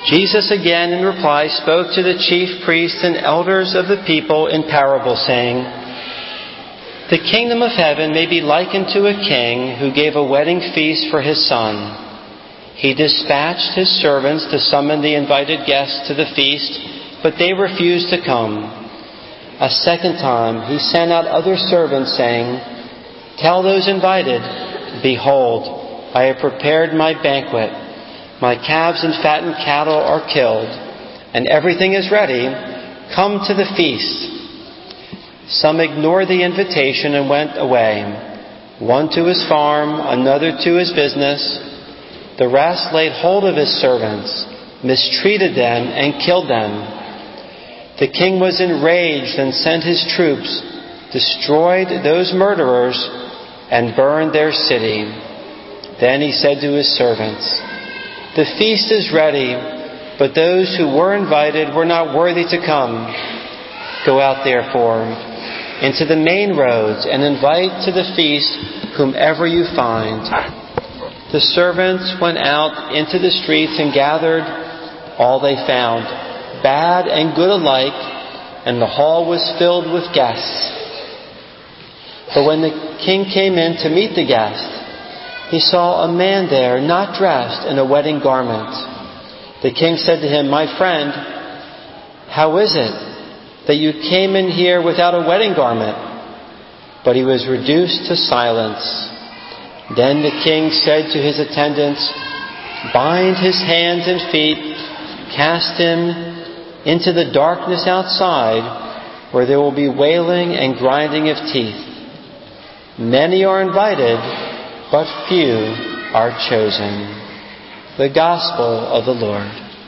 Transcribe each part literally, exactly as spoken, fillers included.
Jesus again in reply spoke to the chief priests and elders of the people in parables, saying, "The kingdom of heaven may be likened to a king who gave a wedding feast for his son. He dispatched his servants to summon the invited guests to the feast, but they refused to come. A second time he sent out other servants, saying, 'Tell those invited, behold, I have prepared my banquet. My calves and fattened cattle are killed, and everything is ready. Come to the feast.' Some ignored the invitation and went away, one to his farm, another to his business. The rest laid hold of his servants, mistreated them, and killed them. The king was enraged and sent his troops, destroyed those murderers, and burned their city. Then he said to his servants, 'The feast is ready, but those who were invited were not worthy to come. Go out, therefore, into the main roads and invite to the feast whomever you find.' The servants went out into the streets and gathered all they found, bad and good alike, and the hall was filled with guests. But when the king came in to meet the guest, he saw a man there not dressed in a wedding garment. The king said to him, 'My friend, how is it that you came in here without a wedding garment?' But he was reduced to silence. Then the king said to his attendants, 'Bind his hands and feet, cast him into the darkness outside, where there will be wailing and grinding of teeth. Many are invited, but few are chosen.'" The Gospel of the Lord.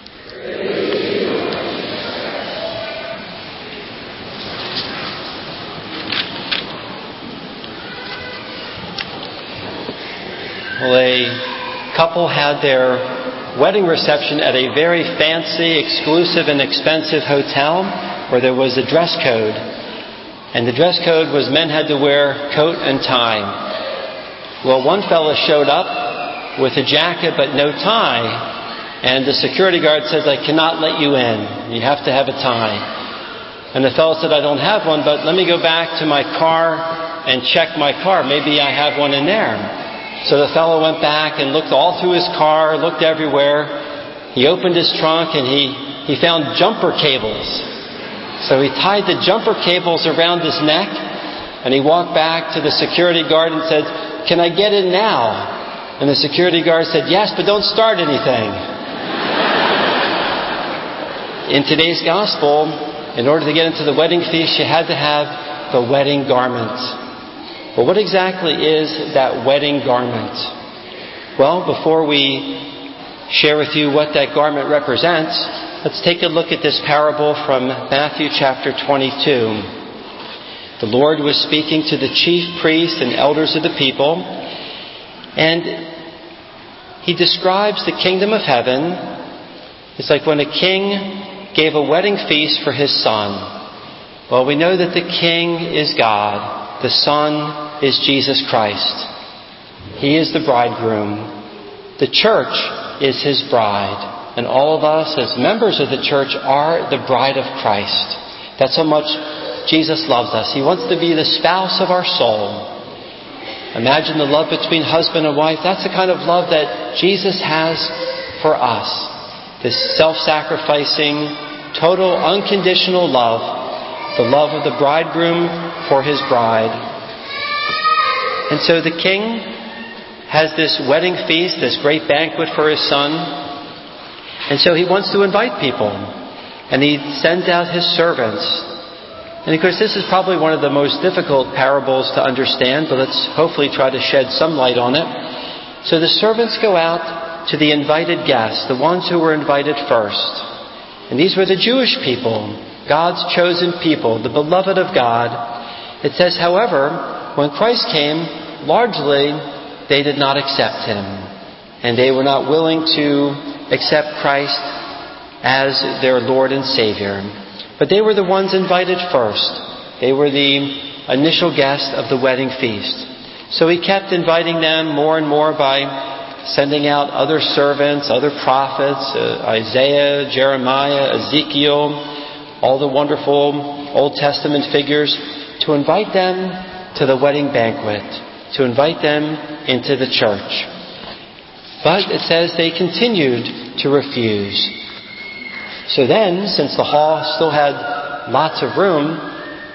Well, a couple had their wedding reception at a very fancy, exclusive, and expensive hotel where there was a dress code. And the dress code was men had to wear coat and tie. Well, one fellow showed up with a jacket but no tie, and the security guard says, "I cannot let you in. You have to have a tie." And the fellow said, "I don't have one, but let me go back to my car and check my car. Maybe I have one in there." So the fellow went back and looked all through his car, looked everywhere. He opened his trunk and he, he found jumper cables. So he tied the jumper cables around his neck and he walked back to the security guard and said, "Can I get in now?" And the security guard said, "Yes, but don't start anything." In today's gospel, in order to get into the wedding feast, you had to have the wedding garment. But what exactly is that wedding garment? Well, before we share with you what that garment represents, let's take a look at this parable from Matthew chapter twenty-two. The Lord was speaking to the chief priests and elders of the people, and he describes the kingdom of heaven. It's like when a king gave a wedding feast for his son. Well, we know that the king is God. The Son is Jesus Christ. He is the bridegroom. The church is his bride. And all of us as members of the church are the bride of Christ. That's how much Jesus loves us. He wants to be the spouse of our soul. Imagine the love between husband and wife. That's the kind of love that Jesus has for us. This self-sacrificing, total, unconditional love. The love of the bridegroom for his bride. And so the king has this wedding feast, this great banquet for his son. And so he wants to invite people. And he sends out his servants. And of course, this is probably one of the most difficult parables to understand, but let's hopefully try to shed some light on it. So the servants go out to the invited guests, the ones who were invited first. And these were the Jewish people, God's chosen people, the beloved of God. It says, however, when Christ came, largely they did not accept him. And they were not willing to accept Christ as their Lord and Savior. But they were the ones invited first. They were the initial guests of the wedding feast. So he kept inviting them more and more by sending out other servants, other prophets, uh, Isaiah, Jeremiah, Ezekiel, all the wonderful Old Testament figures, to invite them to the wedding banquet, to invite them into the church. But it says they continued to refuse. So then, since the hall still had lots of room,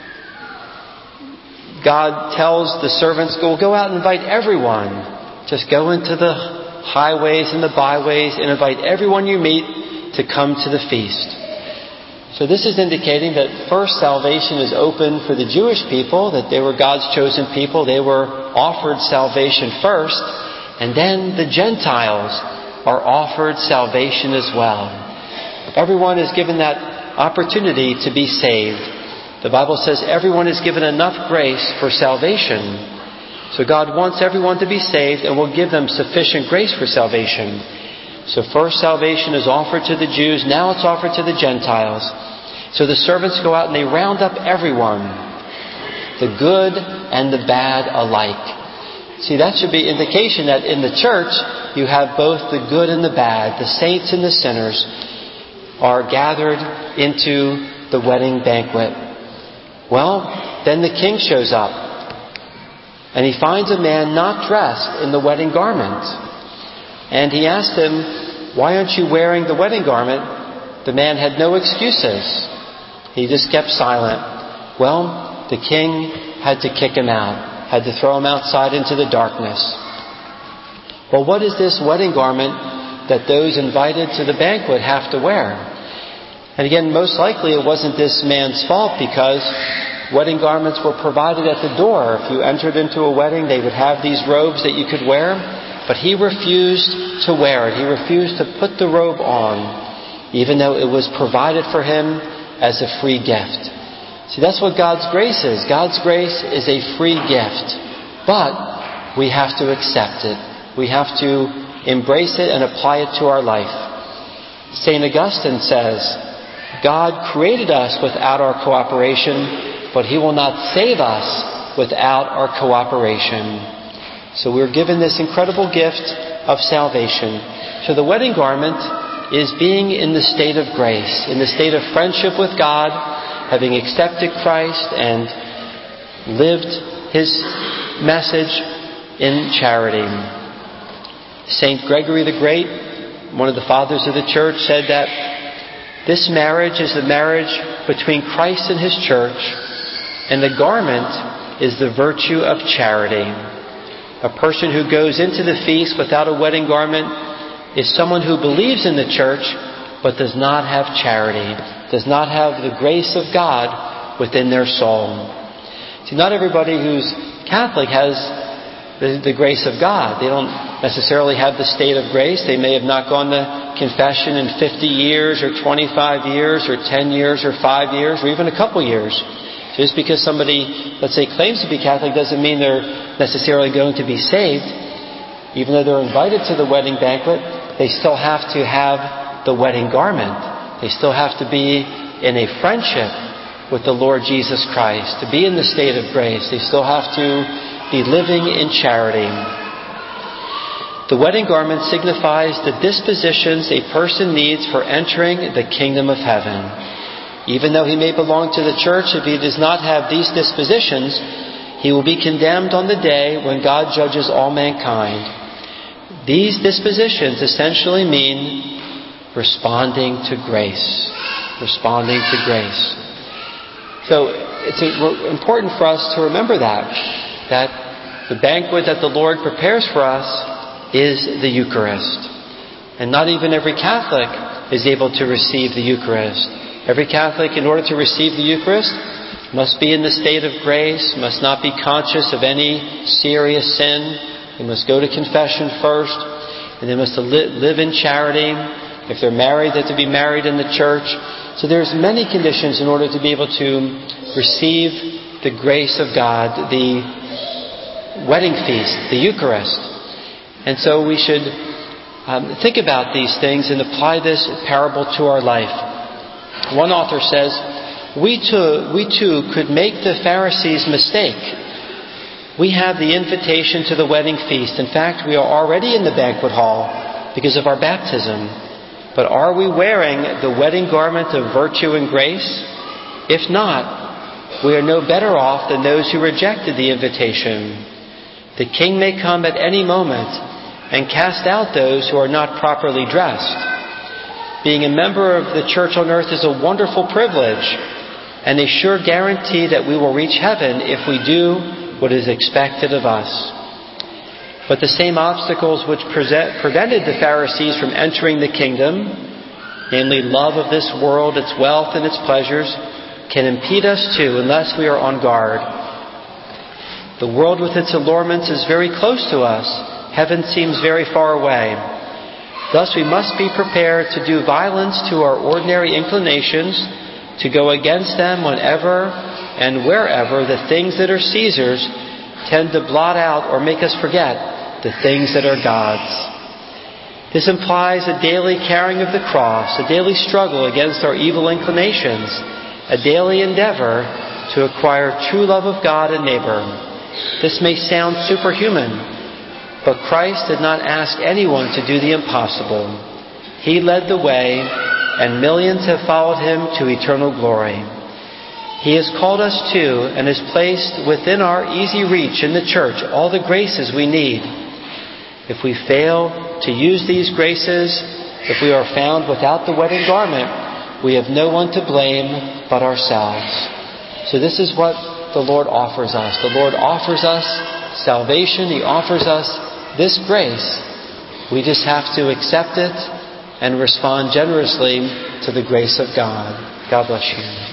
God tells the servants, go, go out and invite everyone. Just go into the highways and the byways and invite everyone you meet to come to the feast. So this is indicating that first salvation is open for the Jewish people, that they were God's chosen people. They were offered salvation first. And then the Gentiles are offered salvation as well. Everyone is given that opportunity to be saved. The Bible says everyone is given enough grace for salvation. So God wants everyone to be saved and will give them sufficient grace for salvation. So first salvation is offered to the Jews, now it's offered to the Gentiles. So the servants go out and they round up everyone, the good and the bad alike. See, that should be indication that in the church you have both the good and the bad. The saints and the sinners are gathered into the wedding banquet. Well, then the king shows up, and he finds a man not dressed in the wedding garment. And he asked him, why aren't you wearing the wedding garment? The man had no excuses. He just kept silent. Well, the king had to kick him out, had to throw him outside into the darkness. Well, what is this wedding garment that those invited to the banquet have to wear? And again, most likely it wasn't this man's fault, because wedding garments were provided at the door. If you entered into a wedding, they would have these robes that you could wear. But he refused to wear it. He refused to put the robe on, even though it was provided for him as a free gift. See, that's what God's grace is. God's grace is a free gift. But we have to accept it. We have to embrace it and apply it to our life. Saint Augustine says, God created us without our cooperation, but He will not save us without our cooperation. So we're given this incredible gift of salvation. So the wedding garment is being in the state of grace, in the state of friendship with God, having accepted Christ and lived His message in charity. Saint Gregory the Great, one of the fathers of the church, said that this marriage is the marriage between Christ and His church, and the garment is the virtue of charity. A person who goes into the feast without a wedding garment is someone who believes in the church but does not have charity, does not have the grace of God within their soul. See, not everybody who's Catholic has the, the grace of God. They don't necessarily have the state of grace. They may have not gone to confession in fifty years or twenty-five years or ten years or five years or even a couple years. Just because somebody, let's say, claims to be Catholic doesn't mean they're necessarily going to be saved. Even though they're invited to the wedding banquet, they still have to have the wedding garment. They still have to be in a friendship with the Lord Jesus Christ, to be in the state of grace. They still have to be living in charity. The wedding garment signifies the dispositions a person needs for entering the kingdom of heaven. Even though he may belong to the church, if he does not have these dispositions, he will be condemned on the day when God judges all mankind. These dispositions essentially mean responding to grace. Responding to grace. So it's important for us to remember that, that the banquet that the Lord prepares for us is the Eucharist. And not even every Catholic is able to receive the Eucharist. Every Catholic, in order to receive the Eucharist, must be in the state of grace, must not be conscious of any serious sin. They must go to confession first, and they must live in charity. If they're married, they're to be married in the church. So there's many conditions in order to be able to receive the grace of God, the wedding feast, the Eucharist. And so we should um, think about these things and apply this parable to our life. One author says, we too, we too could make the Pharisees' mistake. We have the invitation to the wedding feast. In fact, we are already in the banquet hall because of our baptism. But are we wearing the wedding garment of virtue and grace? If not, we are no better off than those who rejected the invitation. The King may come at any moment and cast out those who are not properly dressed. Being a member of the church on earth is a wonderful privilege and a sure guarantee that we will reach heaven if we do what is expected of us. But the same obstacles which present, prevented the Pharisees from entering the kingdom, namely love of this world, its wealth and its pleasures, can impede us too unless we are on guard. The world with its allurements is very close to us. Heaven seems very far away. Thus we must be prepared to do violence to our ordinary inclinations, to go against them whenever and wherever the things that are Caesar's tend to blot out or make us forget the things that are God's. This implies a daily carrying of the cross, a daily struggle against our evil inclinations, a daily endeavor to acquire true love of God and neighbor. This may sound superhuman, but Christ did not ask anyone to do the impossible. He led the way, and millions have followed him to eternal glory. He has called us to and has placed within our easy reach in the church all the graces we need. If we fail to use these graces, if we are found without the wedding garment, we have no one to blame but ourselves. So this is what the Lord offers us. The Lord offers us salvation. He offers us this grace. We just have to accept it and respond generously to the grace of God. God bless you.